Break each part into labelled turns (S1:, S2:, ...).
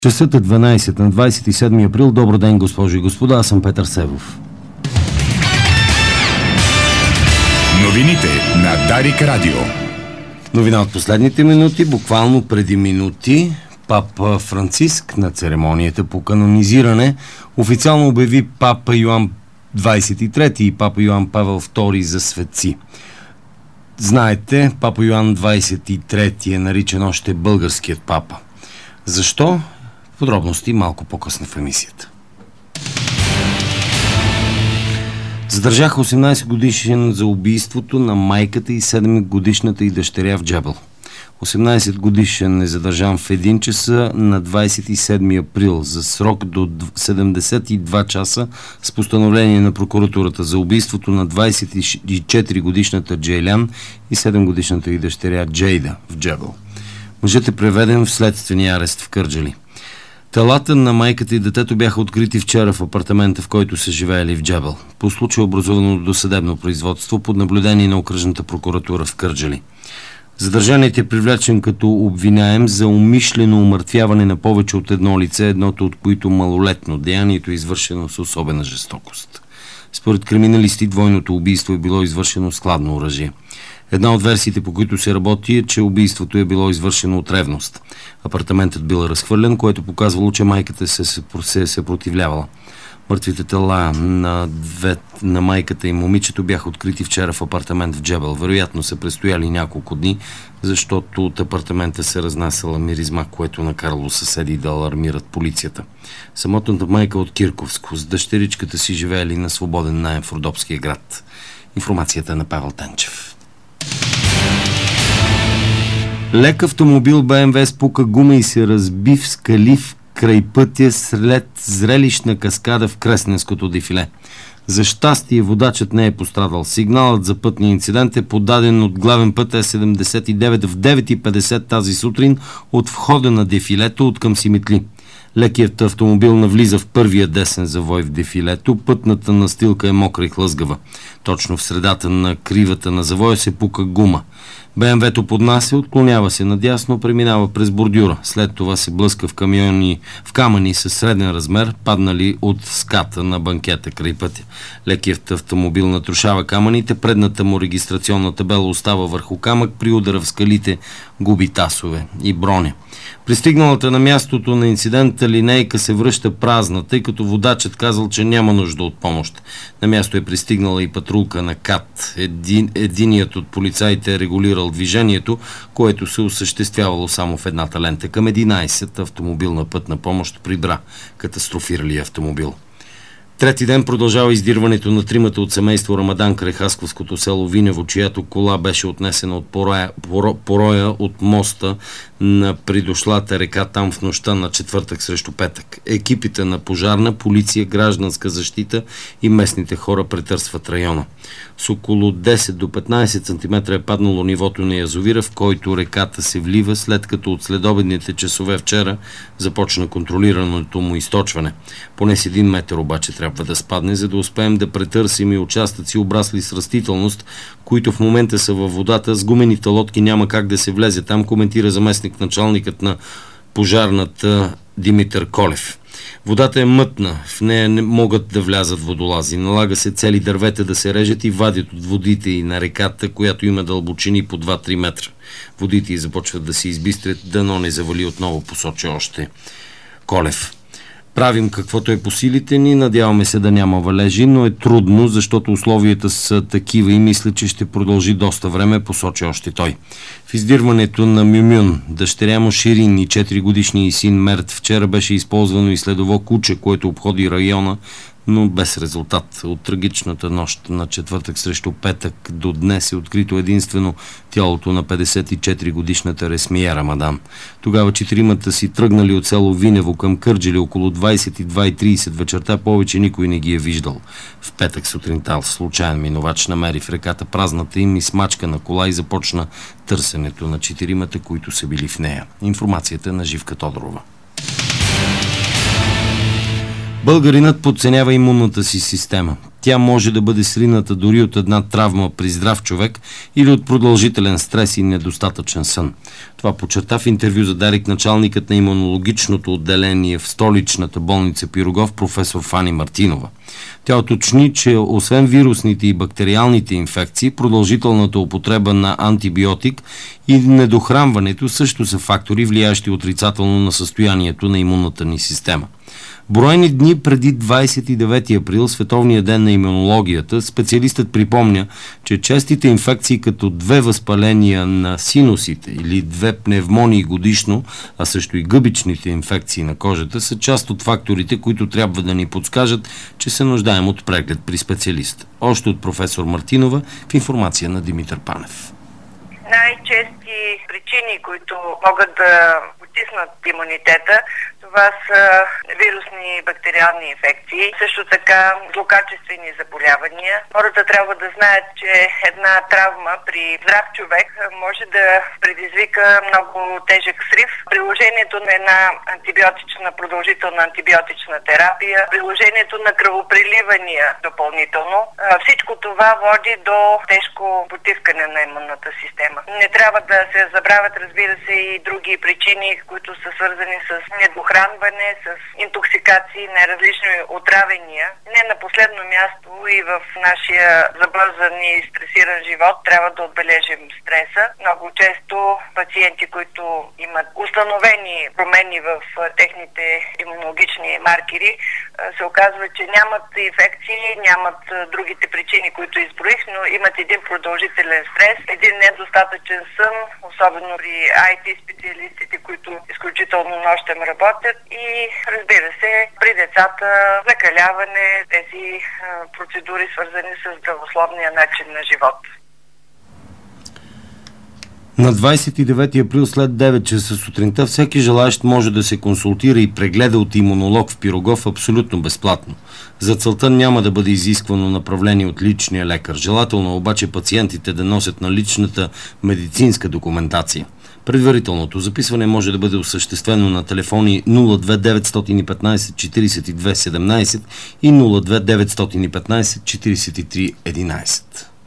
S1: Часът е 12 на 27 април. Добър ден, госпожи и господа. Аз съм Петър Севов.
S2: Новините на Дарик Радио.
S1: Новина от последните минути, буквално преди минути. Папа Франциск на церемонията по канонизиране официално обяви папа Йоан 23 и папа Йоан Павел II за светци. Знаете, папа Йоан 23 е наричан още българският папа. Защо? Подробности малко по-късно в емисията. Задържаха 18 годишен за убийството на майката и 7 годишната и дъщеря в Джебел. 18 годишен е задържан в 1 часа на 27 април за срок до 72 часа с постановление на прокуратурата за убийството на 24 годишната Джейлян и 7 годишната и дъщеря Джейда в Джебел. Мъжът е преведен в следствения арест в Кърджали. Телата на майката и детето бяха открити вчера в апартамента, в който са живеели в Джебел. По случай образувано досъдебно производство под наблюдение на окръжната прокуратура в Кърджали. Задържаният е привлечен като обвиняем за умишлено умъртвяване на повече от едно лице, едното от които малолетно. Деянието е извършено с особена жестокост. Според криминалисти, двойното убийство е било извършено с хладно оръжие. Една от версиите, по които се работи, е, че убийството е било извършено от ревност. Апартаментът бил разхвърлен, което показвало, че майката се съпротивлявала. Мъртвите тела на майката и момичето бяха открити вчера в апартамент в Джебел. Вероятно са престояли няколко дни, защото от апартамента се разнасяла миризма, което накарало съседи да алармират полицията. Самотната майка от Кирковско с дъщеричката си живеели на свободен наем в Родопския град. Информацията на Павел Тенчев. Лек автомобил БМВ спука гума и се разби в скали в край пътя след зрелищна каскада в Кресненското дефиле. За щастие водачът не е пострадал. Сигналът за пътния инцидент е подаден от главен път Е79 в 9:50 тази сутрин от входа на дефилето от към Симитли. Лекият автомобил навлиза в първия десен завой в дефилето. Пътната настилка е мокра и хлъзгава. Точно в средата на кривата на завоя се пука гума. БМВ-то поднася, отклонява се надясно, преминава през бордюра. След това се блъска в камъни със среден размер, паднали от ската на банкета край пътя. Лекият автомобил натрушава камъните, предната му регистрационна табела остава върху камък, при удара в скалите губи тасове и броня. Пристигналата на мястото на инцидента линейка се връща празна, тъй като водачът казал, че няма нужда от помощ. На място е пристигнала и патрулка на КАТ. Единият от полицаите е регулирал движението, което се осъществявало само в едната лента. Към 11 автомобилна пътна помощ прибра катастрофиралия автомобил. Трети ден продължава издирването на тримата от семейство Рамадан край Хасковското село Винево, чиято кола беше отнесена от пороя от моста на придошлата река там в нощта на четвъртък срещу петък. Екипите на пожарна, полиция, гражданска защита и местните хора претърсват района. С около 10 до 15 см е паднало нивото на язовира, в който реката се влива, след като от следобедните часове вчера започна контролираното му източване. Поне с 1 метър обаче трябва да спадне, за да успеем да претърсим и участъци обрасли с растителност, които в момента са във водата. С гумените лодки няма как да се влезе там, коментира заместник-началникът на пожарната Димитър Колев. Водата е мътна, в нея не могат да влязат водолази. Налага се цели дървета да се режат и вадят от водите и на реката, която има дълбочини по 2-3 метра. Водите започват да се избистрят, дано не завали отново, посочи още Колев. Правим каквото е по силите ни, надяваме се да няма валежи, но е трудно, защото условията са такива и мисля, че ще продължи доста време, посочи още той. В издирването на Мюмюн, дъщеря му Ширин и 4-годишния син Мерт, вчера беше използвано и следово куче, което обходи района, но без резултат. От трагичната нощ на четвъртък срещу петък до днес е открито единствено тялото на 54-годишната Ресмия Рамадан. Тогава 4-мата си тръгнали от село Винево към Кърджали около 22:30 вечерта, повече никой не ги е виждал. В петък сутринта случайен минувач намери в реката празната им и смачка на кола и започна търсенето на 4-мата, които са били в нея. Информацията на Живка Тодорова. Българинът подценява имунната си система. Тя може да бъде срината дори от една травма при здрав човек или от продължителен стрес и недостатъчен сън. Това подчерта в интервю за Дарик началникът на имунологичното отделение в столичната болница Пирогов професор Фани Мартинова. Тя уточни, че освен вирусните и бактериалните инфекции, продължителната употреба на антибиотик и недохранването също са фактори, влияещи отрицателно на състоянието на имунната ни система. Броени дни преди 29 април, Световния ден на имунологията, специалистът припомня, че честите инфекции като 2 възпаления на синусите или 2 пневмонии годишно, а също и гъбичните инфекции на кожата, са част от факторите, които трябва да ни подскажат, че се нуждаем от преглед при специалист. Още от професор Мартинова в информация на Димитър Панев.
S3: Най-чести причини, които могат да потиснат имунитета, това са вирусни и бактериални инфекции, също така злокачествени заболявания. Хората трябва да знаят, че една травма при здрав човек може да предизвика много тежък срив. Приложението на една продължителна антибиотична терапия, приложението на кръвопреливания допълнително, всичко това води до тежко потискане на имунната система. Не трябва да се забравят, разбира се, и други причини, които са свързани с недохранване, с интоксикации, различни отравения. Не на последно място и в нашия забързан и стресиран живот трябва да отбележим стреса. Много често пациенти, които имат установени промени в техните имунологични маркери, се оказва, че нямат инфекции, нямат другите причини, които изброих, но имат един продължителен стрес, един недостатъчен сън, особено при IT специалистите, които изключително нощем работят, и разбира се, при децата закаляване, тези процедури, свързани с здравословния начин на живот.
S1: На 29 април след 9 часа сутринта всеки желаещ може да се консултира и прегледа от имунолог в Пирогов абсолютно безплатно. За целта няма да бъде изисквано направление от личния лекар. Желателно обаче пациентите да носят наличната медицинска документация. Предварителното записване може да бъде осъществено на телефони 02 915 42 17 и 02 915 43 11.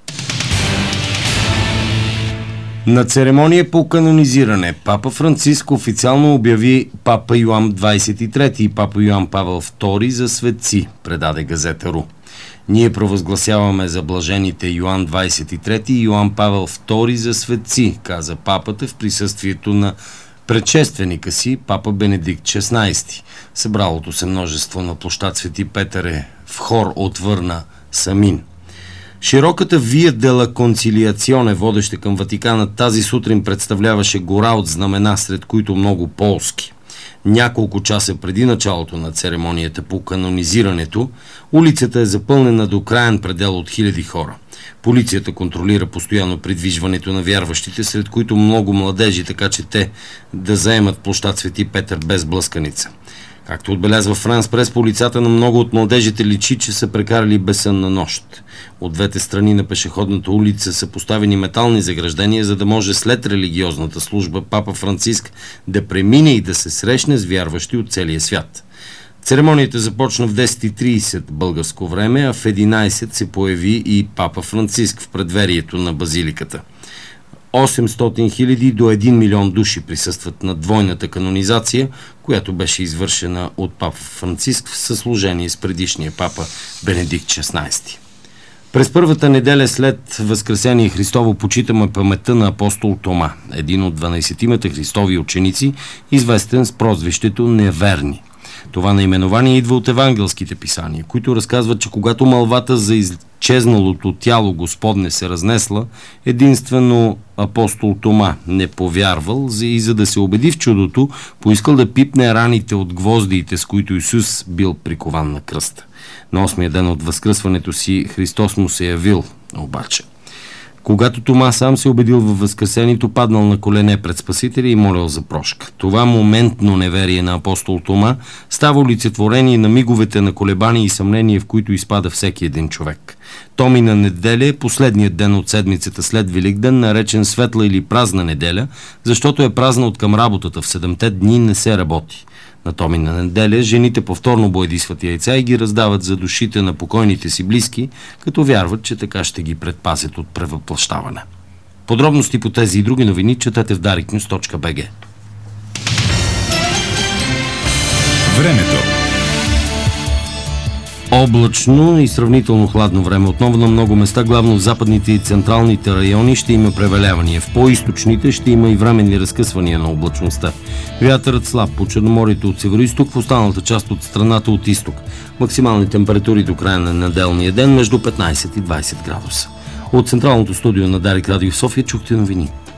S1: На церемония по канонизиране Папа Франциск официално обяви Папа Йоан 23 и Папа Йоан Павел II за светци, предаде газета РУ. Ние провъзгласяваме за блажените Йоан 23 и Йоан Павел II за светци, каза папата в присъствието на предшественика си, папа Бенедикт XVI. Събралото се множество на площад Свети Петър в хор отвърна Самин. Широката Вия дела Концилиационе, водеща към Ватикана, тази сутрин представляваше гора от знамена, сред които много полски. Няколко часа преди началото на церемонията по канонизирането, улицата е запълнена до краен предел от хиляди хора. Полицията контролира постоянно придвижването на вярващите, сред които много младежи, така че те да заемат площад Свети Петър без блъсканица. Както отбелязва Франс Прес, по лицата на много от младежите личи, че са прекарали безсънна нощ. От двете страни на пешеходната улица са поставени метални заграждения, за да може след религиозната служба Папа Франциск да премине и да се срещне с вярващи от целия свят. Церемонията започна в 10:30 българско време, а в 11 се появи и Папа Франциск в предверието на базиликата. 800 000 до 1 милион души присъстват на двойната канонизация, която беше извършена от Папа Франциск в съслужение с предишния папа Бенедикт XVI. През първата неделя след Възкресение Христово почитаме паметта на апостол Тома, един от 12-тимата Христови ученици, известен с прозвището Неверни. Това наименование идва от евангелските писания, които разказват, че когато мълвата за изчезналото тяло Господне се разнесла, единствено апостол Тома не повярвал и за да се убеди в чудото, поискал да пипне раните от гвоздиите, с които Исус бил прикован на кръста. На 8-я ден от възкръсването си Христос му се явил, обаче. Когато Тома сам се убедил във възкресението, паднал на колене пред Спасителя и молил за прошка. Това моментно неверие на апостол Тома става олицетворение на миговете на колебание и съмнение, в които изпада всеки един човек. Томина неделя е последният ден от седмицата след Великден, наречен светла или празна неделя, защото е празна откъм работата. В 7-те дни не се работи. На Томина неделя жените повторно боядисват яйца и ги раздават за душите на покойните си близки, като вярват, че така ще ги предпазят от превъплъщаване. Подробности по тези и други новини четете в dariknews.bg.
S2: Времето.
S1: Облачно и сравнително хладно време. Отново на много места, главно в западните и централните райони, ще има превалявания. В по-източните ще има и временни разкъсвания на облачността. Вятърът слаб по Черноморието от североизток, в останалата част от страната от изток. Максимални температури до края на неделния ден между 15 и 20 градуса. От централното студио на Дарик Радио в София чухте новини.